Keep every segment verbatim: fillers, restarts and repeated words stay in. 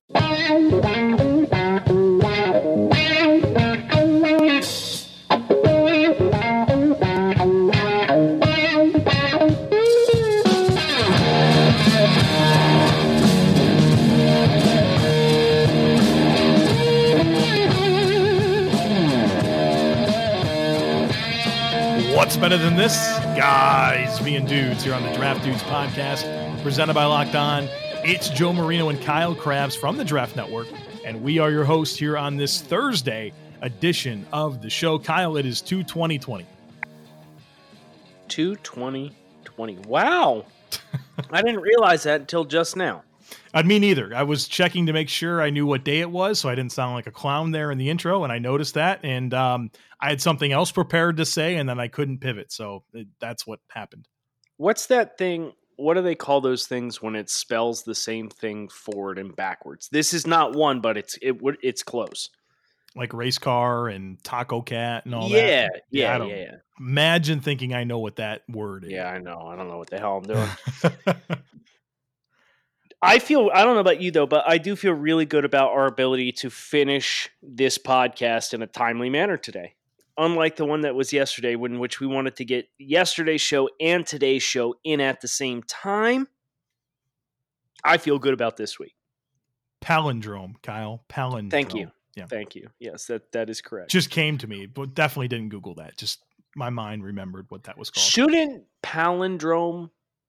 What's better than this? Guys being dudes here on the Draft Dudes podcast, presented by Locked On. It's Joe Marino and Kyle Krabs from the Draft Network, and we are your hosts here on this Thursday edition of the show. Kyle, it is two twenty twenty. two twenty twenty. Wow. I didn't realize that until just now. I me neither. I was checking to make sure I knew what day it was, so I didn't sound like a clown there in the intro, and I noticed that, and um, I had something else prepared to say, and then I couldn't pivot, so it, that's what happened. What's that thing? What do they call those things when it spells the same thing forward and backwards? This is not one, but it's it would it's close. Like race car and taco cat and all yeah, that. Yeah, I yeah, don't yeah. Imagine thinking I know what that word is. Yeah, I know. I don't know what the hell I'm doing. I feel, I don't know about you though, but I do feel really good about our ability to finish this podcast in a timely manner today. Unlike the one that was yesterday, in which we wanted to get yesterday's show and today's show in at the same time. I feel good about this week. Palindrome, Kyle. Palindrome. Thank you. Yeah. Thank you. Yes, that, that is correct. Just came to me, but definitely didn't Google that. Just my mind remembered what that was called. Shouldn't palindrome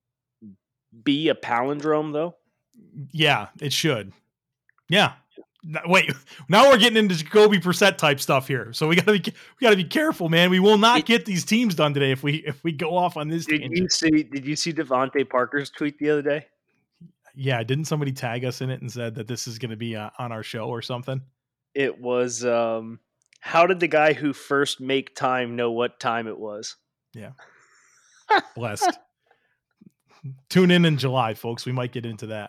be a palindrome though? Yeah, it should. Yeah. Wait, now we're getting into Jacoby Brissett type stuff here. So we gotta be we gotta be careful, man. We will not it, get these teams done today if we if we go off on this. Did tangent. you see? Did you see Devontae Parker's tweet the other day? Yeah, didn't somebody tag us in it and said that this is going to be uh, on our show or something? It was. Um, how did the guy who first make time know what time it was? Yeah, blessed. Tune in in July, folks. We might get into that.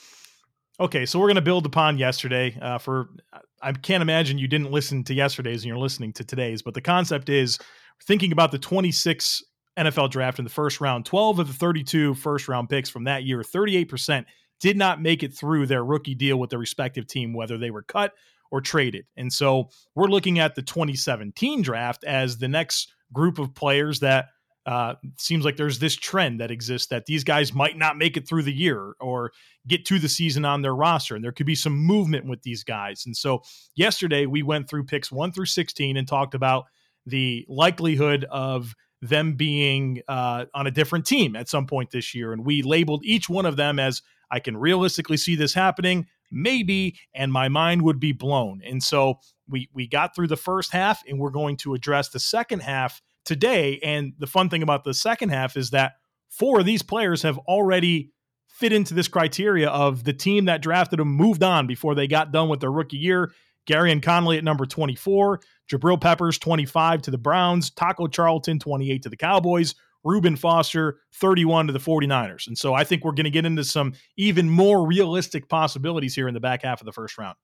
Okay, so we're going to build upon yesterday. Uh, for I can't imagine you didn't listen to yesterday's and you're listening to today's, but the concept is thinking about the twenty-six N F L draft in the first round. twelve of the thirty-two first round picks from that year, thirty-eight percent did not make it through their rookie deal with their respective team, whether they were cut or traded. And so we're looking at the twenty seventeen draft as the next group of players that Uh, seems like there's this trend that exists that these guys might not make it through the year or get to the season on their roster. And there could be some movement with these guys. And so yesterday we went through picks one through sixteen and talked about the likelihood of them being uh, on a different team at some point this year. And we labeled each one of them as I can realistically see this happening, maybe, and my mind would be blown. And so we, we got through the first half and we're going to address the second half today. And the fun thing about the second half is that four of these players have already fit into this criteria of the team that drafted them moved on before they got done with their rookie year. Gareon Conley at number twenty-four, Jabril Peppers, twenty-five to the Browns, Taco Charlton, twenty-eight to the Cowboys, Reuben Foster, thirty-one to the 49ers. And so I think we're going to get into some even more realistic possibilities here in the back half of the first round.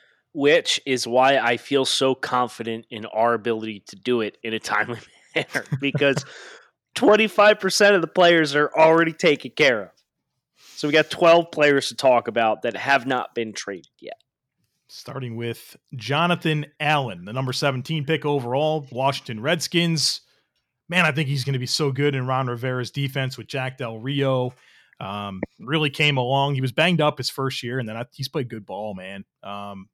Which is why I feel so confident in our ability to do it in a timely manner, because twenty-five percent of the players are already taken care of. So we got twelve players to talk about that have not been traded yet. Starting with Jonathan Allen, the number seventeen pick overall, Washington Redskins. Man, I think he's going to be so good in Ron Rivera's defense with Jack Del Rio. Um, really came along. He was banged up his first year, and then I, he's played good ball, man. Um,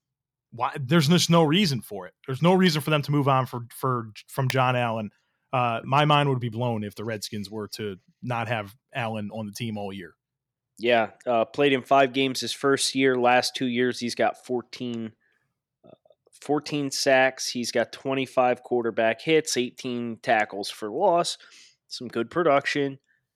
why? There's just no reason for it. There's no reason for them to move on for for from John Allen. Uh, my mind would be blown if the Redskins were to not have Allen on the team all year. Yeah, uh, played in five games his first year. Last two years, he's got fourteen, uh, fourteen sacks. He's got twenty-five quarterback hits, eighteen tackles for loss, some good production.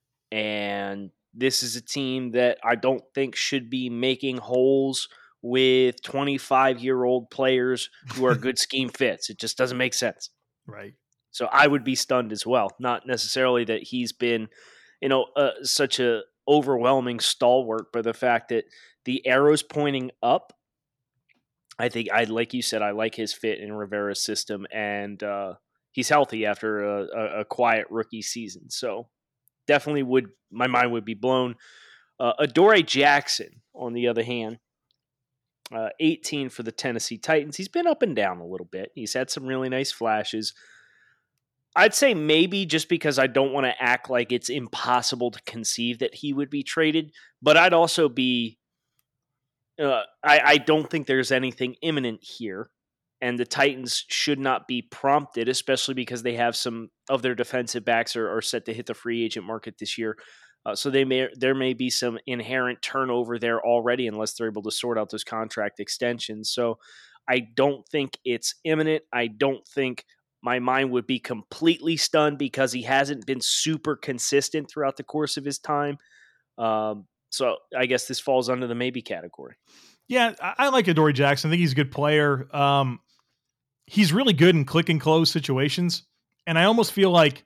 And this is a team that I don't think should be making holes with twenty-five-year-old players who are good scheme fits. It just doesn't make sense. Right. So I would be stunned as well. Not necessarily that he's been, you know, uh, such a overwhelming stalwart, but the fact that the arrow's pointing up. I think I like you said, I like his fit in Rivera's system, and uh, he's healthy after a, a, a quiet rookie season. So definitely would my mind would be blown. Uh, Adoree Jackson, on the other hand, Uh, eighteen for the Tennessee Titans. He's been up and down a little bit. He's had some really nice flashes. I'd say maybe just because I don't want to act like it's impossible to conceive that he would be traded, but I'd also be uh, I, I don't think there's anything imminent here, and the Titans should not be prompted, especially because they have some of their defensive backs are, are set to hit the free agent market this year. Uh, so they may there may be some inherent turnover there already, unless they're able to sort out those contract extensions. So I don't think it's imminent. I don't think my mind would be completely stunned because he hasn't been super consistent throughout the course of his time. Um, so I guess this falls under the maybe category. Yeah, I, I like Adoree Jackson. I think he's a good player. Um, he's really good in click and close situations. And I almost feel like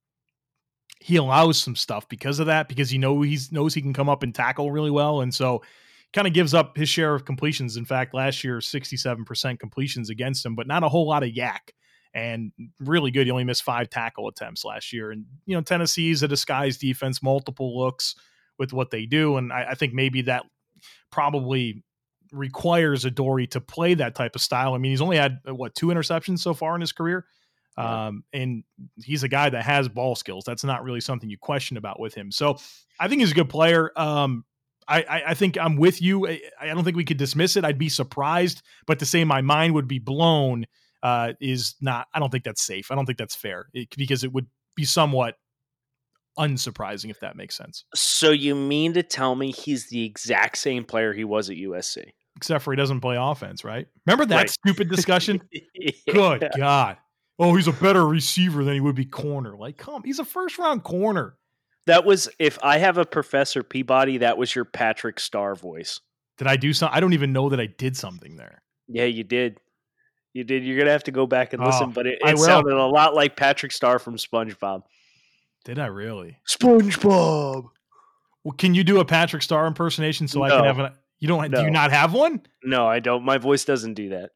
he allows some stuff because of that, because he know he's knows he can come up and tackle really well. And so kind of gives up his share of completions. In fact, last year, sixty-seven percent completions against him, but not a whole lot of yak. And really good. He only missed five tackle attempts last year. And, you know, Tennessee's a disguised defense, multiple looks with what they do. And I, I think maybe that probably requires Adoree to play that type of style. I mean, he's only had, what, two interceptions so far in his career. Yeah. Um, and he's a guy that has ball skills. That's not really something you question about with him. So I think he's a good player. Um, I, I, I think I'm with you. I, I don't think we could dismiss it. I'd be surprised, but to say my mind would be blown uh, is not, I don't think that's safe. I don't think that's fair it, because it would be somewhat unsurprising, if that makes sense. So you mean to tell me he's the exact same player he was at U S C? Except for he doesn't play offense, right? Remember that right. stupid discussion? Yeah. Good God. Oh, he's a better receiver than he would be corner. Like, come, he's a first round corner. That was, if I have a Professor Peabody, that was your Patrick Starr voice. Did I do something? I don't even know that I did something there. Yeah, you did. You did. You're going to have to go back and listen, oh, but it, it sounded a lot like Patrick Starr from SpongeBob. Did I really? SpongeBob. Well, can you do a Patrick Starr impersonation so no. I can have a, you don't, no. do you not have one? No, I don't. My voice doesn't do that.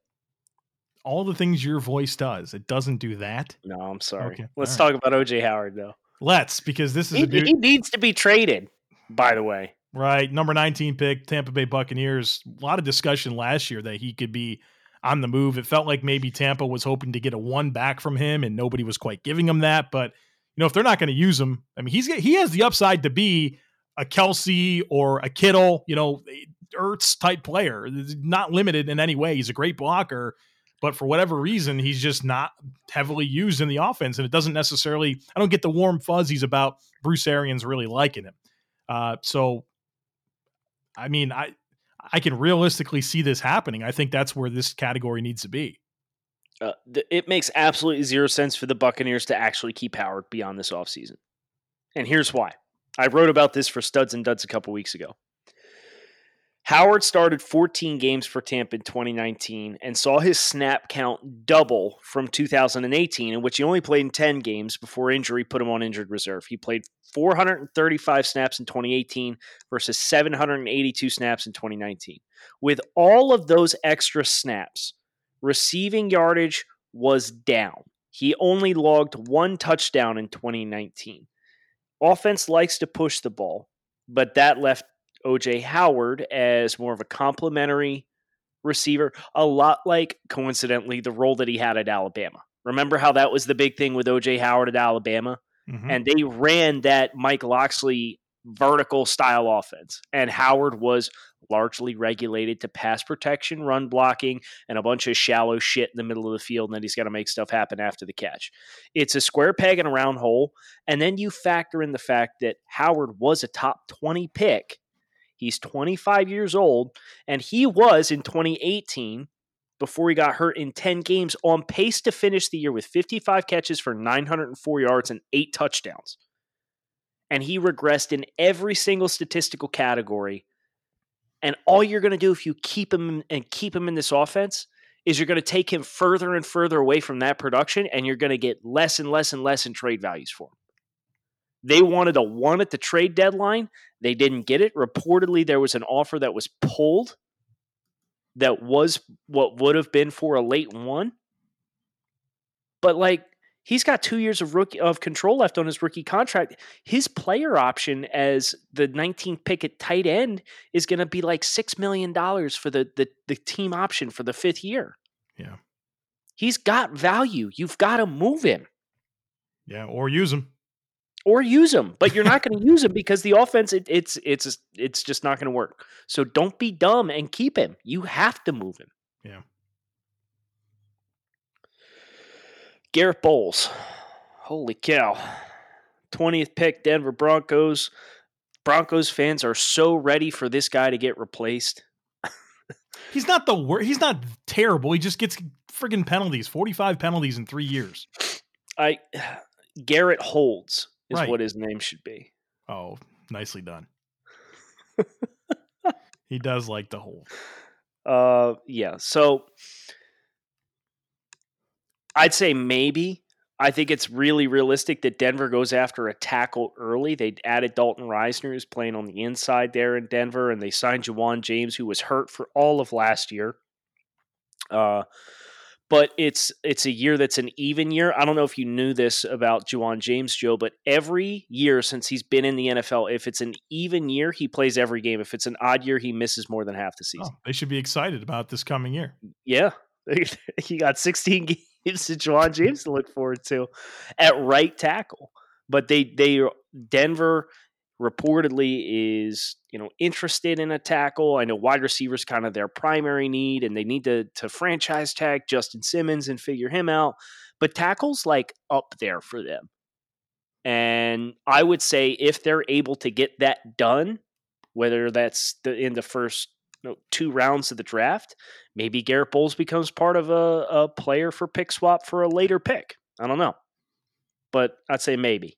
All the things your voice does, it doesn't do that? No, I'm sorry. Okay. Let's right. talk about O J Howard, though. Let's, because this is he, a dude. He needs to be traded, by the way. Right. Number nineteen pick, Tampa Bay Buccaneers. A lot of discussion last year that he could be on the move. It felt like maybe Tampa was hoping to get a one back from him, and nobody was quite giving him that. But, you know, if they're not going to use him, I mean, he's he has the upside to be a Kelsey or a Kittle, you know, Ertz type player. Not limited in any way. He's a great blocker. But for whatever reason, he's just not heavily used in the offense. And it doesn't necessarily, I don't get the warm fuzzies about Bruce Arians really liking him. Uh, so, I mean, I I can realistically see this happening. I think that's where this category needs to be. Uh, th- it makes absolutely zero sense for the Buccaneers to actually keep Howard beyond this offseason. And here's why. I wrote about this for Studs and Duds a couple weeks ago. Howard started fourteen games for Tampa in twenty nineteen and saw his snap count double from two thousand eighteen, in which he only played in ten games before injury put him on injured reserve. He played four hundred thirty-five snaps in twenty eighteen versus seven hundred eighty-two snaps in twenty nineteen. With all of those extra snaps, receiving yardage was down. He only logged one touchdown in twenty nineteen. Offense likes to push the ball, but that left O J Howard as more of a complimentary receiver, a lot like, coincidentally, the role that he had at Alabama. Remember how that was the big thing with O J Howard at Alabama? Mm-hmm. And they ran that Mike Locksley vertical style offense. And Howard was largely regulated to pass protection, run blocking, and a bunch of shallow shit in the middle of the field, and then he's got to make stuff happen after the catch. It's a square peg and a round hole. And then you factor in the fact that Howard was a top twenty pick. He's twenty-five years old, and he was in twenty eighteen, before he got hurt in ten games, on pace to finish the year with fifty-five catches for nine hundred four yards and eight touchdowns. And he regressed in every single statistical category. And all you're going to do if you keep him and keep him in this offense is you're going to take him further and further away from that production, and you're going to get less and less and less in trade values for him. They wanted a one at the trade deadline. They didn't get it. Reportedly, there was an offer that was pulled that was what would have been for a late one. But, like, He's got two years of rookie of control left on his rookie contract. His player option as the nineteenth pick at tight end is going to be like six million dollars for the, the the team option for the fifth year. Yeah. He's got value. You've got to move him. Yeah, or use him. Or use him, but you're not going to use him because the offense it, it's it's it's just not going to work. So don't be dumb and keep him. You have to move him. Yeah. Garrett Bowles, holy cow! twentieth pick, Denver Broncos. Broncos fans are so ready for this guy to get replaced. He's not the worst. He's not terrible. He just gets friggin' penalties. forty-five penalties in three years. I Garrett Holds. Is right. what his name should be. Oh, nicely done. He does like to hold. Uh, yeah. So I'd say maybe. I think it's really realistic that Denver goes after a tackle early. They added Dalton Reisner, who's playing on the inside there in Denver, and they signed Juwan James, who was hurt for all of last year. Uh, But it's it's a year that's an even year. I don't know if you knew this about Juwan James, Joe, but every year since he's been in the N F L, if it's an even year, he plays every game. If it's an odd year, he misses more than half the season. Oh, they should be excited about this coming year. Yeah. He got sixteen games to Juwan James to look forward to at right tackle. But they they Denver reportedly is, you know, interested in a tackle. I know wide receiver is kind of their primary need, and they need to to franchise tag Justin Simmons and figure him out. But tackle's like up there for them. And I would say if they're able to get that done, whether that's the, in the first you know, two rounds of the draft, maybe Garrett Bowles becomes part of a, a player for pick swap for a later pick. I don't know. But I'd say maybe.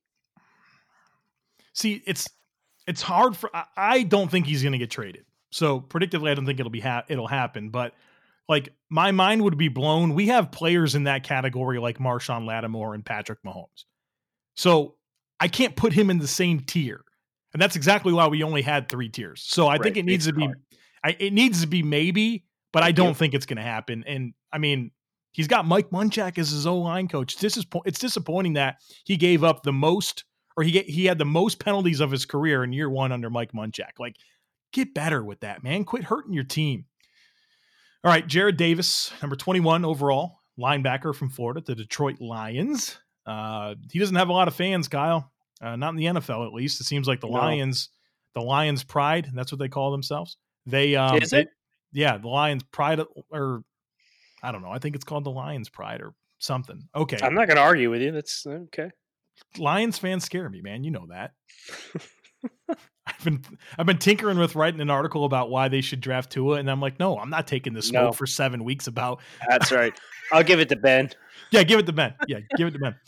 See, it's it's hard for I, I don't think he's going to get traded. So predictably, I don't think it'll be ha- it'll happen. But like my mind would be blown. We have players in that category like Marshawn Lattimore and Patrick Mahomes. So I can't put him in the same tier, and that's exactly why we only had three tiers. So I right. think it needs it's to hard. be I, it needs to be maybe, but I don't think it's going to happen. And I mean, he's got Mike Munchak as his O-line coach. This is it's disappointing that he gave up the most. Or he get, he had the most penalties of his career in year one under Mike Munchak. Like, get better with that, man. Quit hurting your team. All right, Jared Davis, number twenty-one overall, linebacker from Florida, the Detroit Lions. Uh, he doesn't have a lot of fans, Kyle. Uh, not in the N F L, at least. It seems like the no. Lions, the Lions Pride, that's what they call themselves. They um, Is it? They, yeah, the Lions Pride, or I don't know. I think it's called the Lions Pride or something. Okay. I'm not going to argue with you. That's okay. Lions fans scare me, man. You know that. I've been I've been tinkering with writing an article about why they should draft Tua, and I'm like, no, I'm not taking the smoke no. for seven weeks about. That's right. I'll give it to Ben. Yeah, give it to Ben. Yeah, give it to Ben.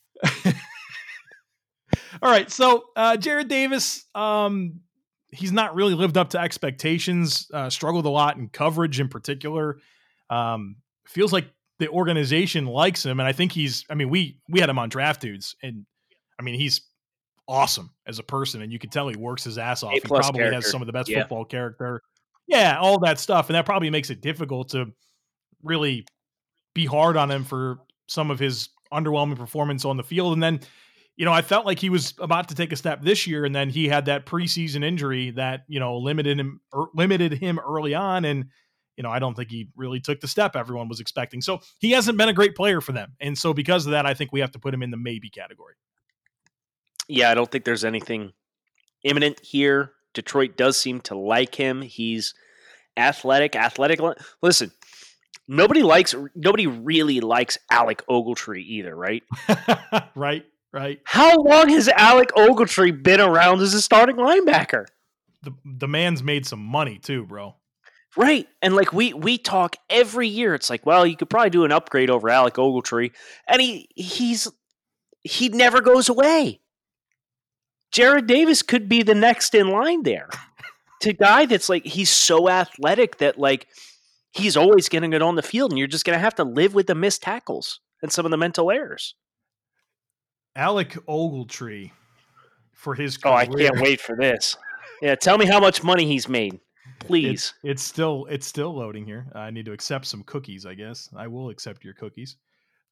All right, so uh, Jared Davis, um, he's not really lived up to expectations. Uh, struggled a lot in coverage, in particular. Um, feels like the organization likes him, and I think he's. I mean, we we had him on Draft Dudes, and I mean, he's awesome as a person, and you can tell he works his ass off. He probably character. has some of the best yeah. football character. Yeah, all that stuff, and that probably makes it difficult to really be hard on him for some of his underwhelming performance on the field. And then, you know, I felt like he was about to take a step this year, and then he had that preseason injury that, you know, limited him er, limited him early on, and you know, I don't think he really took the step everyone was expecting. So he hasn't been a great player for them. And so because of that, I think we have to put him in the maybe category. Yeah, I don't think there's anything imminent here. Detroit does seem to like him. He's athletic, athletic. Listen, nobody likes, nobody really likes Alec Ogletree either, right? right, right. How long has Alec Ogletree been around as a starting linebacker? The, the man's made some money too, bro. Right. And like we we talk every year, it's like, well, you could probably do an upgrade over Alec Ogletree. And he he's he never goes away. Jared Davis could be the next in line there. To a guy that's like, he's so athletic that like he's always getting it on the field, and you're just gonna have to live with the missed tackles and some of the mental errors. Alec Ogletree for his career. Oh, I can't wait for this. Yeah, tell me how much money he's made. Please. It's, it's still it's still loading here. I need to accept some cookies, I guess. I will accept your cookies.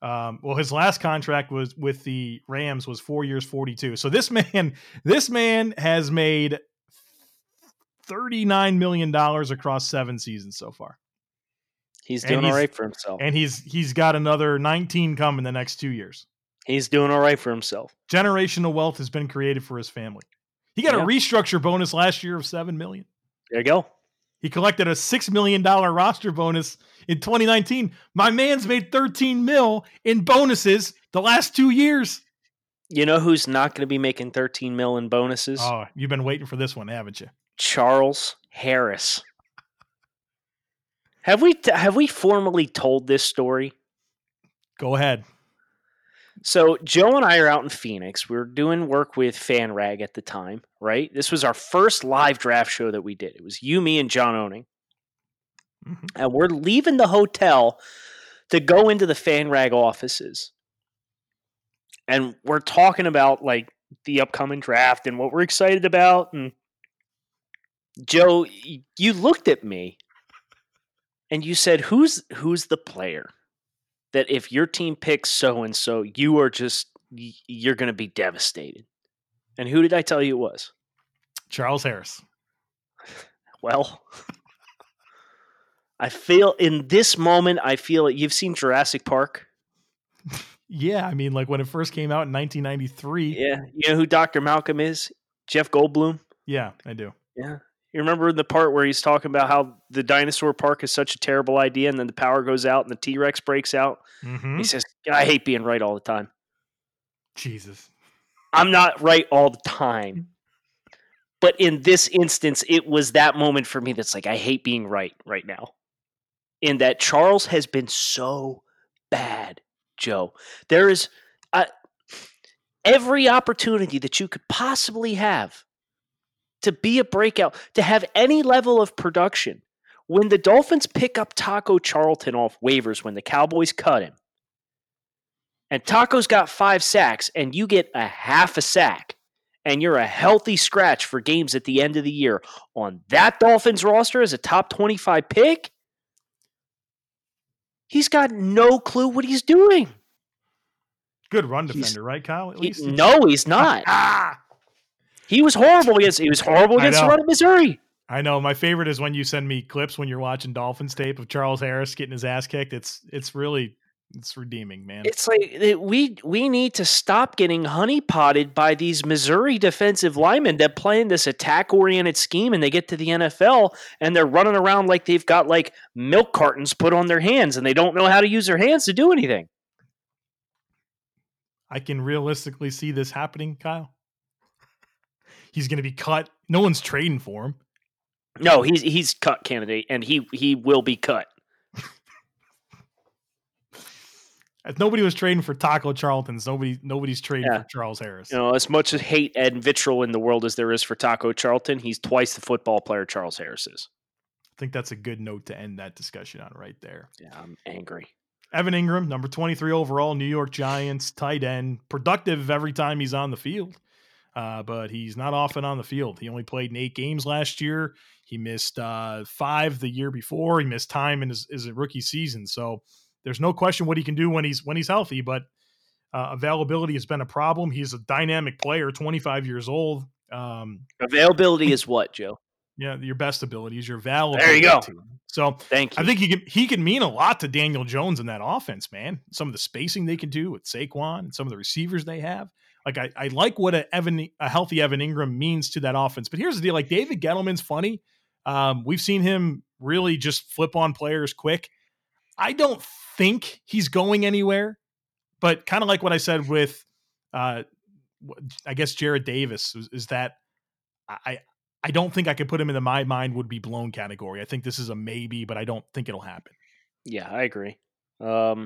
Um, well, his last contract was with the Rams was four years, forty-two. So this man, this man has made thirty-nine million dollars across seven seasons so far. He's doing and he's, all right for himself. And he's he's got another nineteen coming the next two years. He's doing all right for himself. Generational wealth has been created for his family. He got yeah. a restructure bonus last year of seven million dollars. There you go. He collected a six million dollars roster bonus in twenty nineteen. My man's made thirteen mil in bonuses the last two years. You know who's not going to be making thirteen mil in bonuses? Oh, you've been waiting for this one, haven't you? Charles Harris. Have we t- have we formally told this story? Go ahead. So Joe and I are out in Phoenix. We were doing work with FanRag at the time, right? This was our first live draft show that we did. It was you, me, and John Owning. Mm-hmm. And we're leaving the hotel to go into the FanRag offices. And we're talking about like the upcoming draft and what we're excited about. And Joe, you looked at me and you said, who's who's the player that if your team picks so-and-so, you are just, you're going to be devastated? And who did I tell you it was? Charles Harris. Well, I feel in this moment, I feel you've seen Jurassic Park. Yeah. I mean, like when it first came out in nineteen ninety-three. Yeah. You know who Doctor Malcolm is? Jeff Goldblum. Yeah, I do. Yeah. You remember the part where he's talking about how the dinosaur park is such a terrible idea and then the power goes out and the T-Rex breaks out? Mm-hmm. He says, I hate being right all the time. Jesus. I'm not right all the time. But in this instance, it was that moment for me that's like, I hate being right right now. In that Charles has been so bad, Joe. There is uh, every opportunity that you could possibly have to be a breakout, to have any level of production. When the Dolphins pick up Taco Charlton off waivers, when the Cowboys cut him, and Taco's got five sacks, and you get a half a sack, and you're a healthy scratch for games at the end of the year on that Dolphins roster as a top twenty-five pick, he's got no clue what he's doing. Good run defender, he's, right, Kyle? At least he, no, he's not. Ah! He was horrible against. He was horrible against the run of Missouri. I know. My favorite is when you send me clips when you're watching Dolphins tape of Charles Harris getting his ass kicked. It's it's really it's redeeming, man. It's like we we need to stop getting honeypotted by these Missouri defensive linemen that play in this attack oriented scheme, and they get to the N F L and they're running around like they've got like milk cartons put on their hands, and they don't know how to use their hands to do anything. I can realistically see this happening, Kyle. He's going to be cut. No one's trading for him. No, he's he's cut candidate, and he he will be cut. Nobody was trading for Taco Charlton's. Nobody nobody's trading yeah. for Charles Harris. You know, as much as hate and vitriol in the world as there is for Taco Charlton, he's twice the football player Charles Harris is. I think that's a good note to end that discussion on right there. Yeah, I'm angry. Evan Ingram, number twenty-three overall, New York Giants, tight end, productive every time he's on the field. Uh, but he's not often on the field. He only played in eight games last year. He missed uh, five the year before. He missed time in his, his rookie season. So there's no question what he can do when he's when he's healthy. But uh, availability has been a problem. He's a dynamic player, twenty-five years old. Um, availability is what, Joe? Yeah, your best ability is your availability. There you go. So thank you. I think he can he can mean a lot to Daniel Jones in that offense, man. Some of the spacing they can do with Saquon and some of the receivers they have. Like I, I like what a Evan, a healthy Evan Ingram means to that offense. But here's the deal: like David Gettleman's funny. Um, we've seen him really just flip on players quick. I don't think he's going anywhere. But kind of like what I said with, uh, I guess Jared Davis is, is that I I don't think I could put him in the my mind would be blown category. I think this is a maybe, but I don't think it'll happen. Yeah, I agree. Um,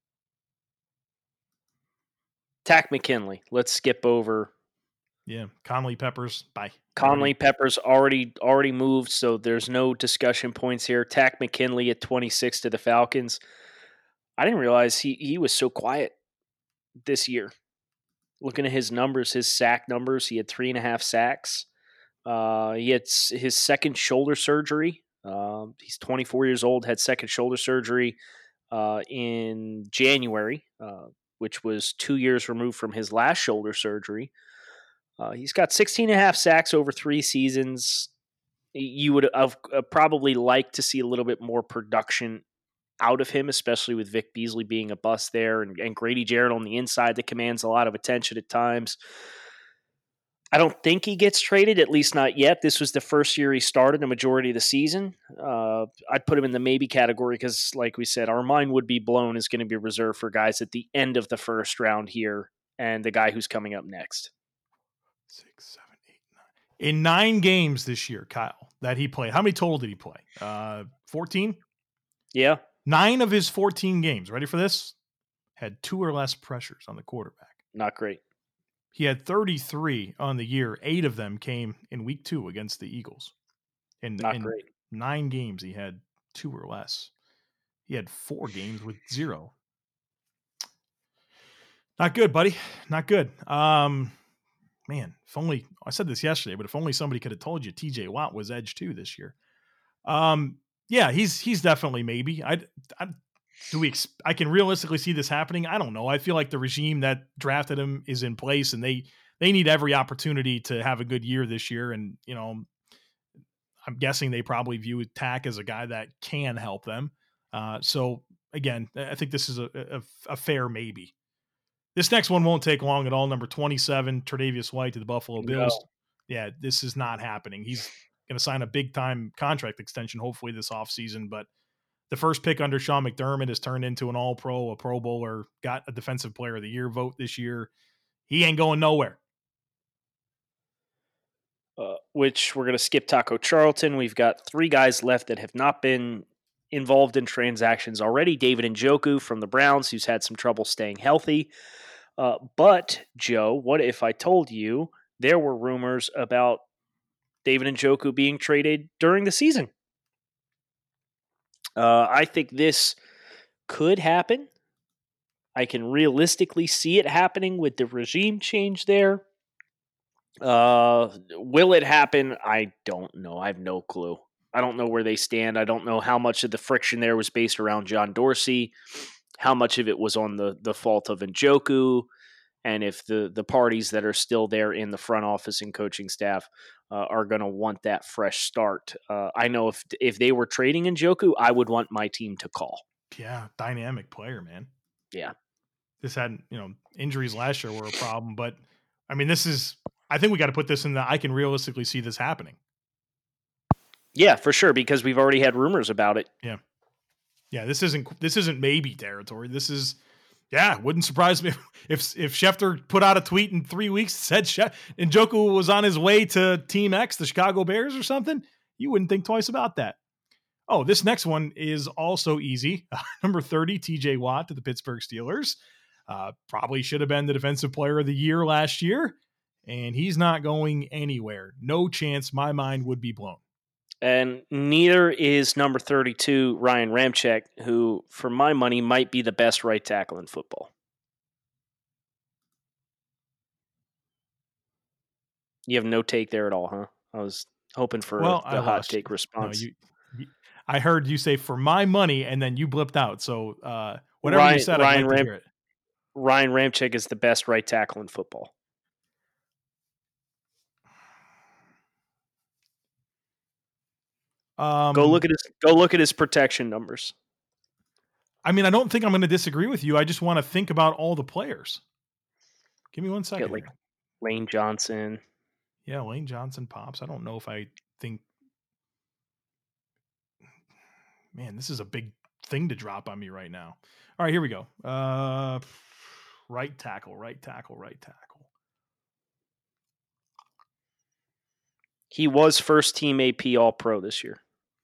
Takk McKinley. Let's skip over. Yeah, Conley Peppers. Bye. Conley Peppers already already moved, so there's no discussion points here. Takk McKinley at twenty-six to the Falcons. I didn't realize he he was so quiet this year. Looking at his numbers, his sack numbers, he had three and a half sacks. Uh, he had his second shoulder surgery. Um, he's twenty-four years old, had second shoulder surgery. uh, in January, uh, which was two years removed from his last shoulder surgery. Uh, he's got sixteen and a half sacks over three seasons. You would have uh, probably liked to see a little bit more production out of him, especially with Vic Beasley being a bust there and, and Grady Jarrett on the inside that commands a lot of attention at times. I don't think he gets traded, at least not yet. This was the first year he started a majority of the season. Uh, I'd put him in the maybe category because, like we said, our mind would be blown is going to be reserved for guys at the end of the first round here and the guy who's coming up next. Six, seven, eight, nine. In nine games this year, Kyle, that he played, how many total did he play? Uh, fourteen? Yeah. Nine of his fourteen games, ready for this? Had two or less pressures on the quarterback. Not great. He had thirty-three on the year. Eight of them came in week two against the Eagles. In, Not in great. nine games, he had two or less. He had four games with zero. Not good, buddy. Not good. Um, man, if only I said this yesterday, but if only somebody could have told you T J Watt was edge two this year. Um, yeah, he's he's definitely maybe. I, I do we? I can realistically see this happening. I don't know. I feel like the regime that drafted him is in place, and they they need every opportunity to have a good year this year. And you know, I'm guessing they probably view Tack as a guy that can help them. Uh, so again, I think this is a, a, a fair maybe. This next one won't take long at all. Number twenty-seven, Tre'Davious White to the Buffalo Bills. No. Yeah, this is not happening. He's going to sign a big-time contract extension, hopefully this offseason. But the first pick under Sean McDermott has turned into an all-pro, a Pro Bowler, got a Defensive Player of the Year vote this year. He ain't going nowhere. Uh, which we're going to skip Taco Charlton. We've got three guys left that have not been involved in transactions already. David Njoku from the Browns, who's had some trouble staying healthy. Uh, but, Joe, what if I told you there were rumors about David Njoku being traded during the season? Uh, I think this could happen. I can realistically see it happening with the regime change there. Uh, will it happen? I don't know. I have no clue. I don't know where they stand. I don't know how much of the friction there was based around John Dorsey, how much of it was on the, the fault of Njoku, and if the, the parties that are still there in the front office and coaching staff uh, are going to want that fresh start. Uh, I know if if they were trading Njoku, I would want my team to call. Yeah, dynamic player, man. Yeah. This had, you know, injuries last year were a problem, but I mean, this is, I think we got to put this in the, I can realistically see this happening. Yeah, for sure, because we've already had rumors about it. Yeah. Yeah, this isn't, this isn't maybe territory. This is, yeah, wouldn't surprise me if if Schefter put out a tweet in three weeks that said She- Njoku was on his way to Team X, the Chicago Bears or something. You wouldn't think twice about that. Oh, this next one is also easy. Number thirty, T J Watt to the Pittsburgh Steelers. Uh, probably should have been the Defensive Player of the Year last year, and he's not going anywhere. No chance. My mind would be blown. And neither is number thirty-two, Ryan Ramczyk, who, for my money, might be the best right tackle in football. You have no take there at all, huh? I was hoping for well, the I hot lost take you. response. No, you, you, I heard you say for my money, and then you blipped out. So uh, whatever Ryan, you said, Ryan I'd like Ram- to hear it. Ryan Ramczyk is the best right tackle in football. Um, go look at his go look at his protection numbers. I mean, I don't think I'm going to disagree with you. I just want to think about all the players. Give me one second. Like Lane Johnson. Yeah, Lane Johnson pops. I don't know if I think. Man, this is a big thing to drop on me right now. All right, here we go. Uh, right tackle, right tackle, right tackle. He was first team A P All Pro this year.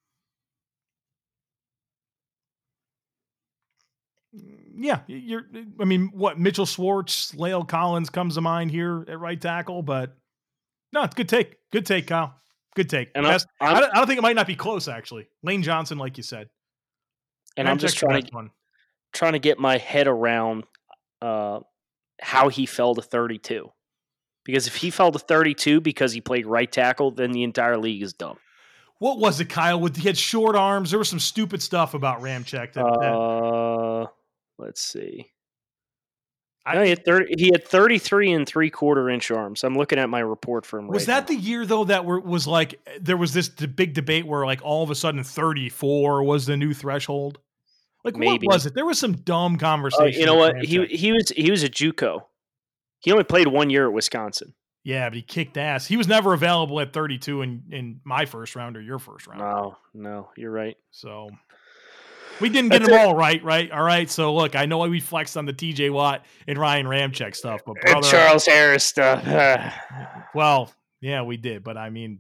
Yeah, you're. I mean, what Mitchell Schwartz, La'el Collins comes to mind here at right tackle, but no, it's good take. Good take, Kyle. Good take. And Best, I, don't, I don't think it might not be close, actually. Lane Johnson, like you said. And I'm just trying to one. trying to get my head around uh, how he fell to thirty-two. Because if he fell to thirty-two because he played right tackle, then the entire league is dumb. what was it, Kyle? With he had short arms. There was some stupid stuff about Ramczyk. That, uh, let's see. I, no, he had thirty. He had thirty-three and three quarter inch arms. I'm looking at my report from. Was right that now. the year though that were, was like there was this big debate where like all of a sudden thirty-four was the new threshold? Like Maybe. what was it? There was some dumb conversation. Uh, you know what? He he was he was a JUCO. He only played one year at Wisconsin. Yeah, but he kicked ass. He was never available at thirty-two in, in my first round or your first round. No, no, you're right. So we didn't get That's them it. all right, right? All right. So look, I know we flexed on the T J Watt and Ryan Ramczyk stuff, but brother, and Charles Harris stuff. well, yeah, we did, but I mean,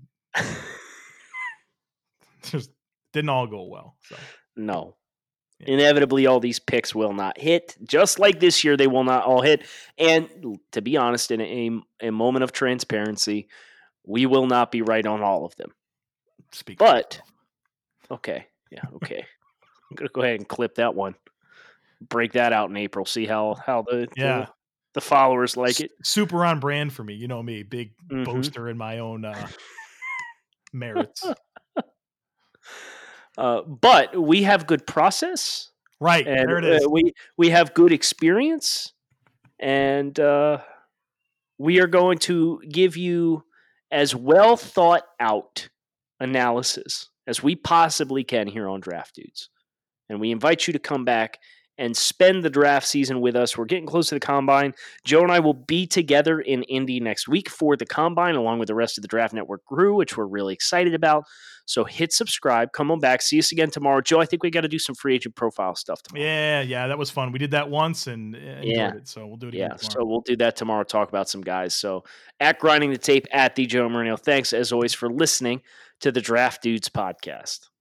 just didn't all go well. So no. Inevitably, all these picks will not hit. Just like this year, they will not all hit. And to be honest, in a, a moment of transparency, we will not be right on all of them. Speak but, okay. Yeah, okay. I'm going to go ahead and clip that one. Break that out in April. See how, how the, yeah. the the followers like it. Super on brand for me. You know me, big mm-hmm. boaster in my own uh, merits. Uh, but we have good process, right? And there it is. Uh, we we have good experience, and uh, we are going to give you as well thought out analysis as we possibly can here on Draft Dudes. And we invite you to come back and spend the draft season with us. We're getting close to the Combine. Joe and I will be together in Indy next week for the Combine, along with the rest of the Draft Network crew, which we're really excited about. So hit subscribe. Come on back. See us again tomorrow. Joe, I think we got to do some free agent profile stuff tomorrow. Yeah, yeah, that was fun. We did that once and enjoyed yeah. it. So we'll do it again Yeah, tomorrow. So we'll do that tomorrow, talk about some guys. So at Grinding the Tape, at the Joe Marino. Thanks, as always, for listening to the Draft Dudes podcast.